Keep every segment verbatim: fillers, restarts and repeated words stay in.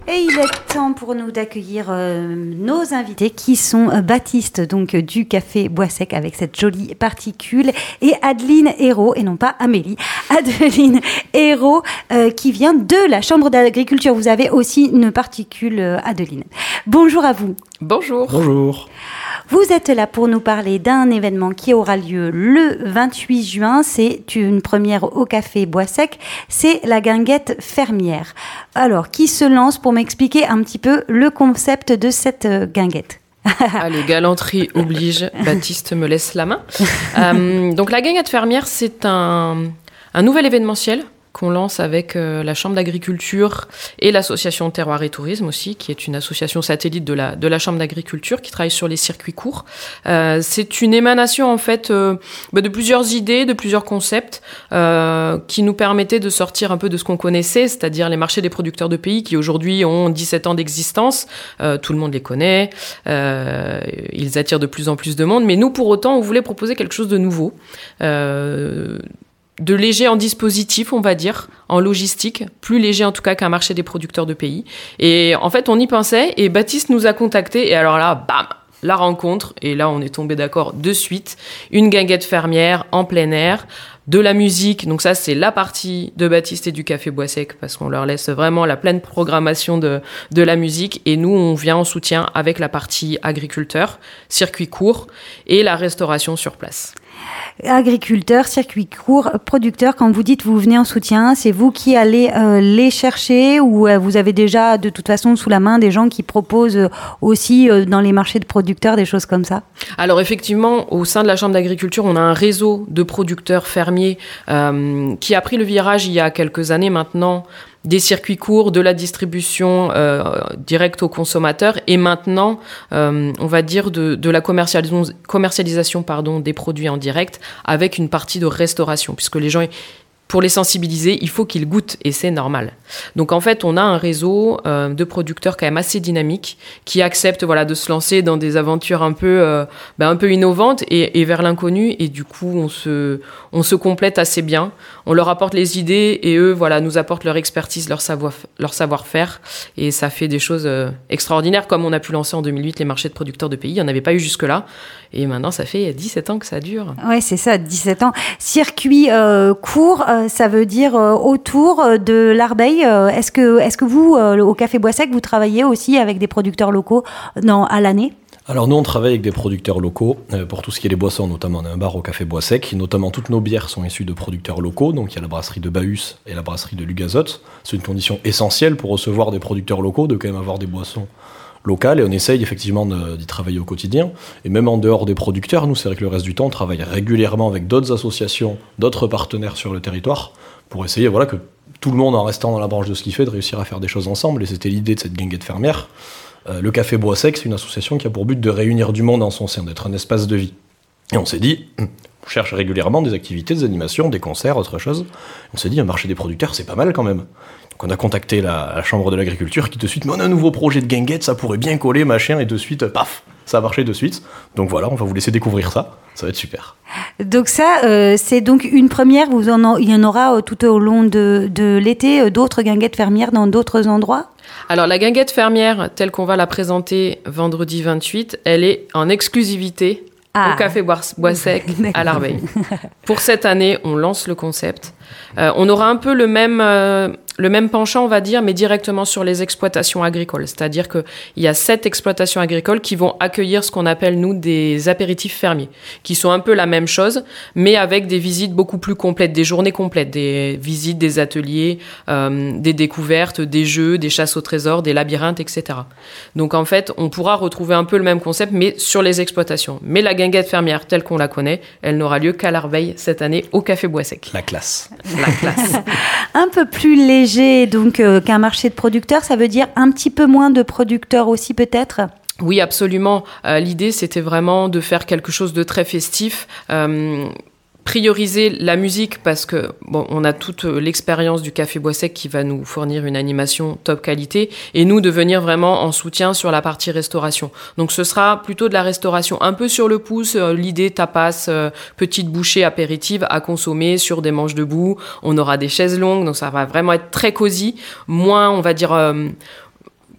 Et il est temps pour nous d'accueillir euh, nos invités qui sont euh, Baptiste donc euh, du Café Bois Sec avec cette jolie particule et Adeline Hérault, et non pas Amélie, Adeline Hérault euh, qui vient de la Chambre d'agriculture. Vous avez aussi une particule, euh, Adeline. Bonjour à vous. Bonjour. Bonjour. Vous êtes là pour nous parler d'un événement qui aura lieu le vingt-huit juin. C'est une première au Café Bois Sec. C'est la guinguette fermière. Alors, qui se lance pour m'expliquer un petit peu le concept de cette guinguette ? Allez, galanterie oblige, Baptiste me laisse la main. Euh, donc la guinguette fermière, c'est un, un nouvel événementiel qu'on lance avec euh, la Chambre d'agriculture et l'association Terroir et Tourisme aussi, qui est une association satellite de la, de la Chambre d'agriculture qui travaille sur les circuits courts. Euh, c'est une émanation en fait euh, bah, de plusieurs idées, de plusieurs concepts euh, qui nous permettaient de sortir un peu de ce qu'on connaissait, c'est-à-dire les marchés des producteurs de pays qui aujourd'hui ont dix-sept ans d'existence. Euh, tout le monde les connaît, euh, ils attirent de plus en plus de monde, mais nous pour autant on voulait proposer quelque chose de nouveau. Euh, de léger en dispositif, on va dire, en logistique, plus léger en tout cas qu'un marché des producteurs de pays. Et en fait, on y pensait et Baptiste nous a contactés et alors là, bam, la rencontre. Et là, on est tombé d'accord de suite. Une guinguette fermière en plein air, de la musique. Donc ça, c'est la partie de Baptiste et du Café Bois Sec parce qu'on leur laisse vraiment la pleine programmation de, de la musique. Et nous, on vient en soutien avec la partie agriculteur, circuit court et la restauration sur place. Agriculteurs, circuits courts, producteurs, quand vous dites vous venez en soutien, c'est vous qui allez euh, les chercher ou euh, vous avez déjà de toute façon sous la main des gens qui proposent euh, aussi euh, dans les marchés de producteurs des choses comme ça ? Alors effectivement, au sein de la Chambre d'agriculture, on a un réseau de producteurs fermiers euh, qui a pris le virage il y a quelques années maintenant des circuits courts, de la distribution euh, directe aux consommateurs et maintenant, euh, on va dire, de, de la commercialisation, commercialisation pardon, des produits en direct avec une partie de restauration, puisque les gens, pour les sensibiliser, il faut qu'ils goûtent et c'est normal. Donc en fait, on a un réseau euh, de producteurs quand même assez dynamique qui acceptent voilà, de se lancer dans des aventures un peu, euh, ben, un peu innovantes et, et vers l'inconnu et du coup, on se, on se complète assez bien. On leur apporte les idées et eux voilà, nous apportent leur expertise, leur, savoir, leur savoir-faire et ça fait des choses euh, extraordinaires comme on a pu lancer en deux mille huit les marchés de producteurs de pays. Il n'y en avait pas eu jusque-là et maintenant ça fait dix-sept ans que ça dure. Oui, c'est ça, dix-sept ans. Circuit euh, court, euh, ça veut dire euh, autour de l'Arbeille. Euh, est-ce que, est-ce que vous, euh, au Café Bois Sec, vous travaillez aussi avec des producteurs locaux dans, à l'année ? Alors nous, on travaille avec des producteurs locaux euh, pour tout ce qui est les boissons, notamment on a un bar au Café Bois Sec, et notamment toutes nos bières sont issues de producteurs locaux, donc il y a la brasserie de Bahus et la brasserie de Lugazotte. C'est une condition essentielle pour recevoir des producteurs locaux, de quand même avoir des boissons locales, et on essaye effectivement de, d'y travailler au quotidien. Et même en dehors des producteurs, nous, c'est vrai que le reste du temps, on travaille régulièrement avec d'autres associations, d'autres partenaires sur le territoire, pour essayer voilà, que tout le monde, en restant dans la branche de ce qu'il fait, de réussir à faire des choses ensemble, et c'était l'idée de cette guinguette fermière. Euh, le Café Bois Sec, c'est une association qui a pour but de réunir du monde en son sein, d'être un espace de vie. Et on s'est dit, on cherche régulièrement des activités, des animations, des concerts, autre chose. On s'est dit, un marché des producteurs, c'est pas mal quand même. Donc on a contacté la, la Chambre de l'agriculture qui de suite, mais on a un nouveau projet de guinguette, ça pourrait bien coller, machin, et de suite, paf, ça a marché de suite. Donc voilà, on va vous laisser découvrir ça, ça va être super. Donc ça, euh, c'est donc une première, vous en en, il y en aura euh, tout au long de, de l'été, euh, d'autres guinguettes fermières dans d'autres endroits ? Alors la guinguette fermière, telle qu'on va la présenter vendredi vingt-huit, elle est en exclusivité ah. au Café Bois Sec à l'Arbeille. Pour cette année, on lance le concept. Euh, on aura un peu le même, euh, le même penchant, on va dire, mais directement sur les exploitations agricoles. C'est-à-dire qu'il y a sept exploitations agricoles qui vont accueillir ce qu'on appelle, nous, des apéritifs fermiers, qui sont un peu la même chose, mais avec des visites beaucoup plus complètes, des journées complètes, des visites, des ateliers, euh, des découvertes, des jeux, des chasses au trésor, des labyrinthes, et cetera. Donc, en fait, on pourra retrouver un peu le même concept, mais sur les exploitations. Mais la guinguette fermière, telle qu'on la connaît, elle n'aura lieu qu'à l'Arbeille cette année, au Café Bois Sec. La classe. La classe. Un peu plus léger donc euh, qu'un marché de producteurs, ça veut dire un petit peu moins de producteurs aussi peut-être ? Oui, absolument. Euh, l'idée, c'était vraiment de faire quelque chose de très festif. Euh, prioriser la musique parce que bon, on a toute l'expérience du Café Bois Sec qui va nous fournir une animation top qualité et nous de venir vraiment en soutien sur la partie restauration. Donc ce sera plutôt de la restauration un peu sur le pouce, euh, l'idée tapas, euh, petite bouchée apéritive à consommer sur des manches debout. On aura des chaises longues, donc ça va vraiment être très cosy, moins on va dire euh,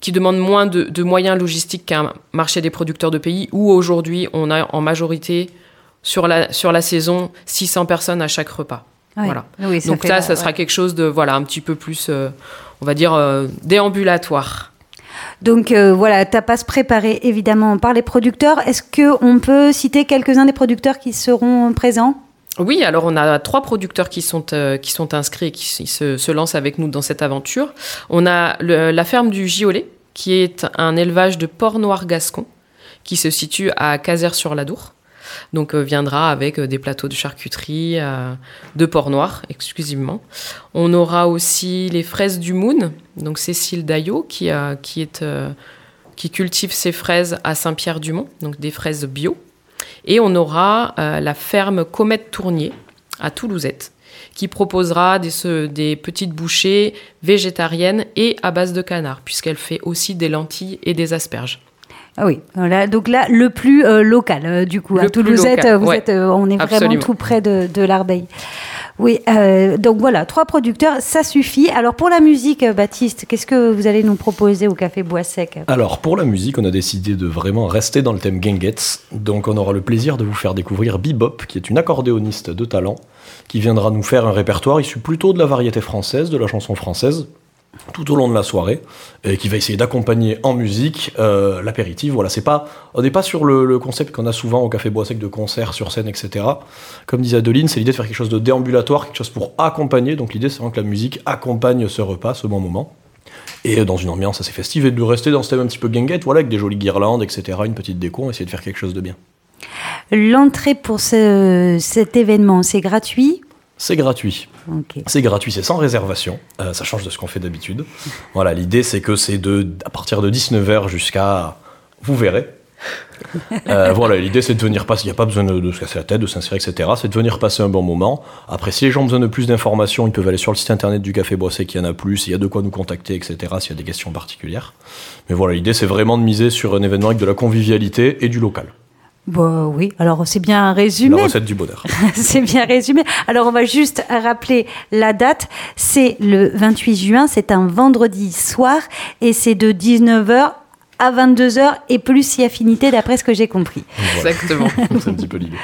qui demande moins de, de moyens logistiques qu'un marché des producteurs de pays où aujourd'hui on a en majorité sur la, sur la saison six cents personnes à chaque repas. Oui. Voilà. Oui, ça Donc fait ça, la- ça sera ouais. quelque chose de voilà un petit peu plus, euh, on va dire, euh, déambulatoire. Donc euh, voilà, tapas préparé évidemment par les producteurs. Est-ce qu'on peut citer quelques-uns des producteurs qui seront présents ? Oui, alors on a trois producteurs qui sont, euh, qui sont inscrits et qui s- se, se lancent avec nous dans cette aventure. On a le- la ferme du Giolet, qui est un élevage de porc noir gascon, qui se situe à Cazeres-sur-l'Adour. Donc euh, viendra avec euh, des plateaux de charcuterie, euh, de porc noir exclusivement. On aura aussi les fraises du Moon, donc Cécile Daillot, qui, a- qui, est, euh, qui cultive ses fraises à Saint-Pierre-du-Mont, donc des fraises bio. Et on aura euh, la ferme Comète Tournier à Toulousette, qui proposera des, ce- des petites bouchées végétariennes et à base de canard, puisqu'elle fait aussi des lentilles et des asperges. Ah oui, voilà. Donc là, le plus euh, local, euh, du coup. Le à plus Toulousette, local, vous ouais. êtes, euh, on est vraiment Absolument. tout près de, de l'Arbeille. Oui, euh, donc voilà, trois producteurs, ça suffit. Alors pour la musique, euh, Baptiste, qu'est-ce que vous allez nous proposer au Café Bois Sec ? Alors, pour la musique, on a décidé de vraiment rester dans le thème Guinguettes. Donc, on aura le plaisir de vous faire découvrir Bebop, qui est une accordéoniste de talent, qui viendra nous faire un répertoire issu plutôt de la variété française, de la chanson française, tout au long de la soirée, et qui va essayer d'accompagner en musique euh, l'apéritif. Voilà, c'est pas, on n'est pas sur le, le concept qu'on a souvent au Café Bois Sec de concert sur scène, et cetera. Comme disait Adeline, c'est l'idée de faire quelque chose de déambulatoire, quelque chose pour accompagner. Donc, l'idée, c'est vraiment que la musique accompagne ce repas, ce bon moment. Et dans une ambiance assez festive, et de rester dans ce thème un petit peu guinguette, voilà, avec des jolies guirlandes, et cetera, une petite déco, essayer de faire quelque chose de bien. L'entrée pour ce, cet événement, c'est gratuit ? C'est gratuit. Ok. C'est gratuit, c'est sans réservation. Euh, ça change de ce qu'on fait d'habitude. Voilà, l'idée, c'est que c'est de, à partir de dix-neuf heures jusqu'à... Vous verrez. Euh, voilà, l'idée, c'est de venir passer... Il n'y a pas besoin de, de se casser la tête, de s'insérer, et cetera. C'est de venir passer un bon moment. Après, si les gens ont besoin de plus d'informations, ils peuvent aller sur le site internet du Café Bois Sec, il y en a plus. Il y a de quoi nous contacter, et cetera, s'il y a des questions particulières. Mais voilà, l'idée, c'est vraiment de miser sur un événement avec de la convivialité et du local. Bon, oui, alors c'est bien La résumé. recette du bonheur. C'est bien résumé. Alors, on va juste rappeler la date. C'est le vingt-huit juin, c'est un vendredi soir et c'est de dix-neuf heures à vingt-deux heures et plus si affinité d'après ce que j'ai compris. Voilà. Exactement. C'est un petit peu l'idée.